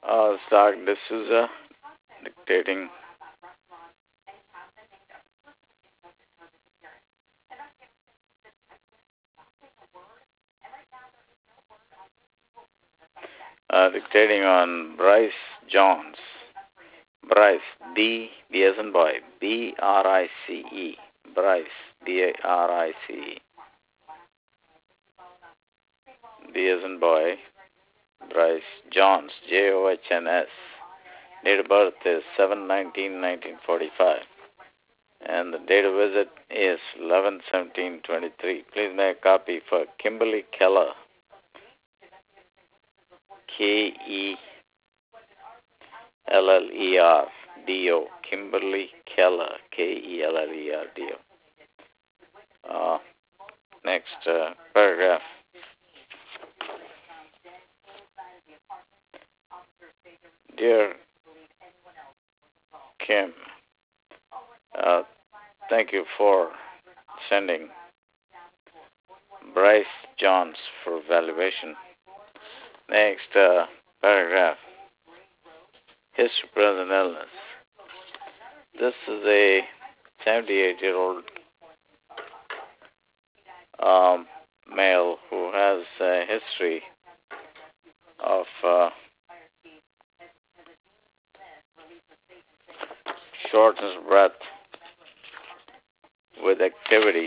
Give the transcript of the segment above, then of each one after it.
Stark D'Souza dictating. Dictating on Bryce Jones. Bryce, B as in boy, B-R-I-C-E. Bryce, B-R-I-C-E. B as in boy, Bryce Johns, Johns. Date of birth is 7/19/1945. And the date of visit is 11/17/23. Please make a copy for Kimberly Keller. Kellerdo. Kimberly Keller. Kellerdo. Next paragraph. Dear Kim, thank you for sending Bryce Johns for valuation. Next paragraph. History, present illness. This is a 78-year-old male who has a history of shortness of breath with activity,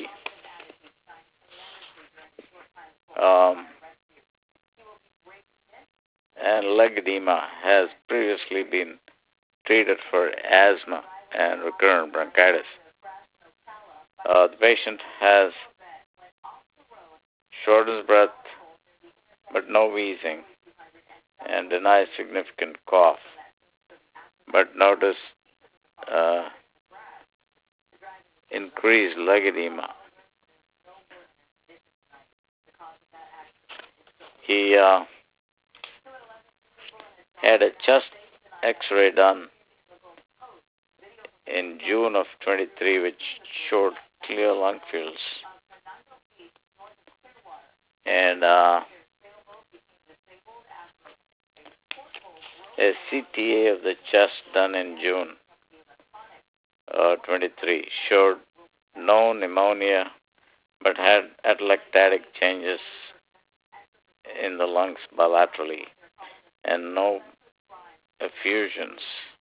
and leg edema. Has previously been treated for asthma and recurrent bronchitis. The patient has shortness of breath but no wheezing and denies significant cough, but notice increased leg edema. He had a chest X-ray done in June of 23, which showed clear lung fields. And a CTA of the chest done in June 23 showed no pneumonia, but had atelectatic changes in the lungs bilaterally and no effusions.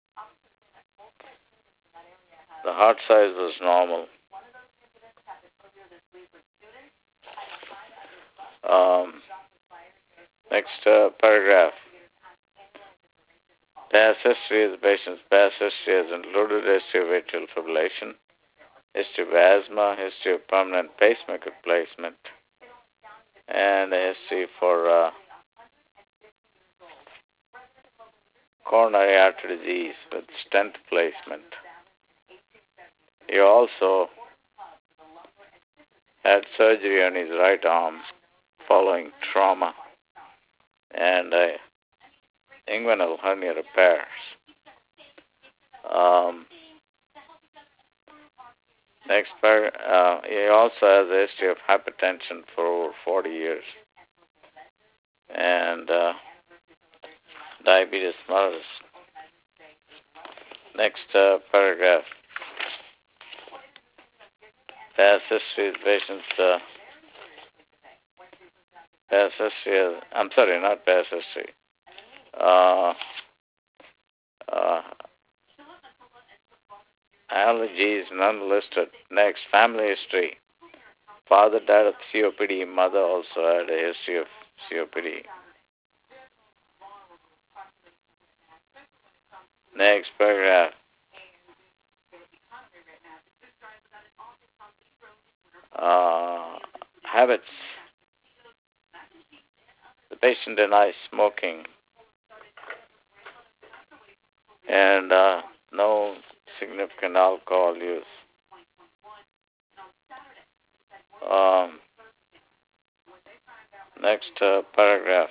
The heart size was normal. Next paragraph. Past history of the patient's past history has included history of atrial fibrillation, history of asthma, history of permanent pacemaker placement, and a history for coronary artery disease with stent placement. He also had surgery on his right arm following trauma and inguinal hernia repairs. Next paragraph. He also has a history of hypertension for over 40 years and diabetes mellitus. Next paragraph. Past history of patients. Past history. I'm sorry, not past history. Allergies none listed. Next, family history. Father died of COPD. Mother also had a history of COPD. Next paragraph. Habits. The patient denies smoking and no significant alcohol use. Next paragraph.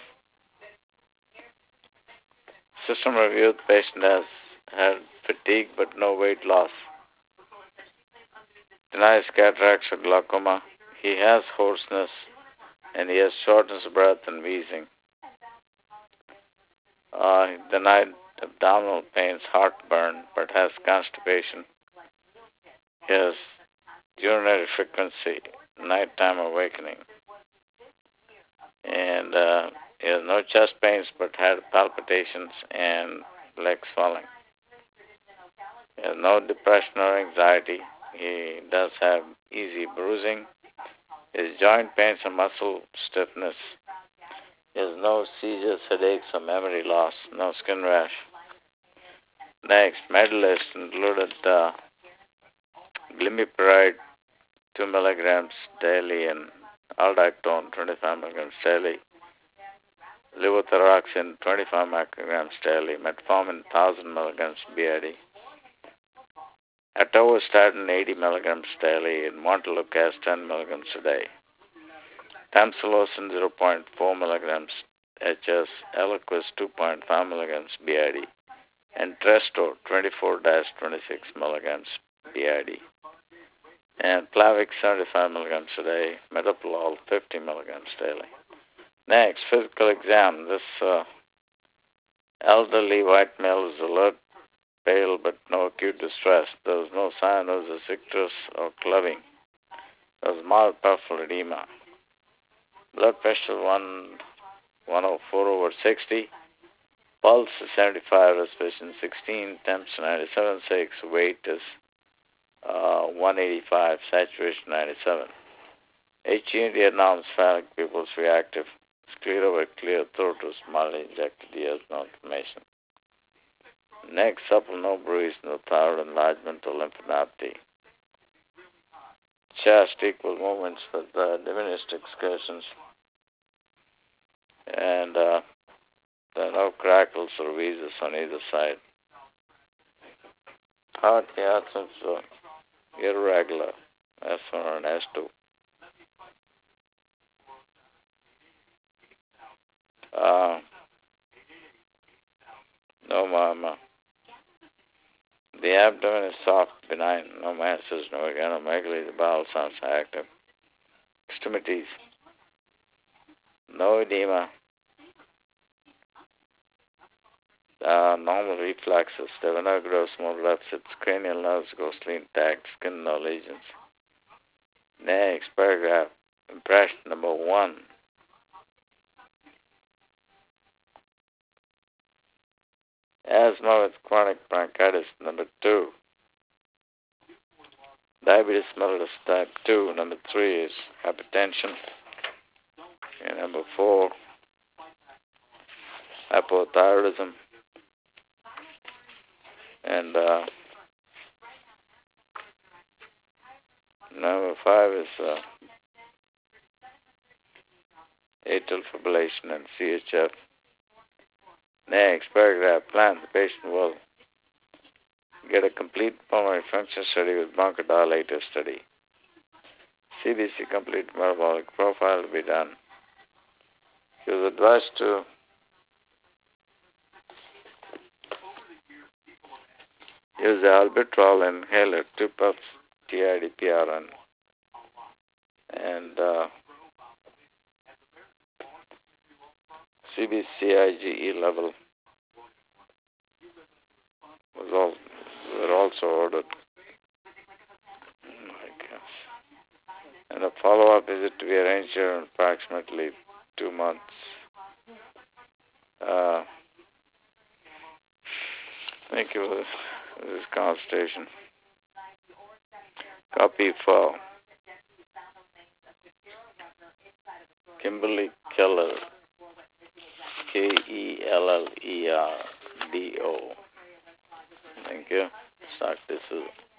System review. The patient has had fatigue but no weight loss. Denies cataracts or glaucoma. He has hoarseness and he has shortness of breath and wheezing. denied abdominal pains, heartburn, but has constipation. He has urinary frequency, nighttime awakening, and he has no chest pains, but had palpitations and leg swelling. He has no depression or anxiety. He does have easy bruising. His joint pains and muscle stiffness. He has no seizures, headaches, or memory loss. No skin rash. Next, medalist included glimepiride 2 milligrams daily and aldactone 25 milligrams daily. Levothyroxine 25 micrograms daily. Metformin 1000 milligrams BID. Atorvastatin 80 milligrams daily and montelukast 10 milligrams a day. Tamsulosin 0.4 milligrams HS, Eliquis 2.5 milligrams BID, and Trestor 24-26 milligrams BID. And Plavix 75 milligrams a day, Metoprolol 50 milligrams daily. Next, physical exam. This elderly white male is alert, pale, but no acute distress. There was no sign of icterus or clubbing. There was mild peripheral edema. Blood pressure 104/60. Pulse is 75, respiration 16, temps 97.6, weight is 185, saturation 97. HEND abnormal phallic pupils reactive. Sclera with clear throat was mildly injected. He has no inflammation. Next, supple, no bruise, no thyroid enlargement or lymphadenopathy. Chest, equal movements with diminished excursions. And there are no crackles or wheezes on either side. Heart, symptoms irregular, S1 and S2. No mama. The abdomen is soft, benign, no masses, no organomegaly. The bowel sounds active. Extremities, no edema. Normal reflexes. There were no gross motor deficits. Cranial nerves ghostly intact. Skin no lesions. Next paragraph. Impression number 1. Asthma with chronic bronchitis. Number 2. Diabetes mellitus type 2. Number 3 is hypertension. And number 4, hypothyroidism. And number 5 is atrial fibrillation and CHF. Next paragraph. Plan. The patient will get a complete pulmonary function study with bronchodilator study. CBC complete metabolic profile to be done. He was advised to use the albuterol inhaler, 2 puffs TID-PRN, and CBC-IgE level were also ordered. And a follow-up visit to be arranged in approximately 2 months. Thank you for this consultation. Copy for Kimberly Keller, KELLERDO. Thank you. Start this.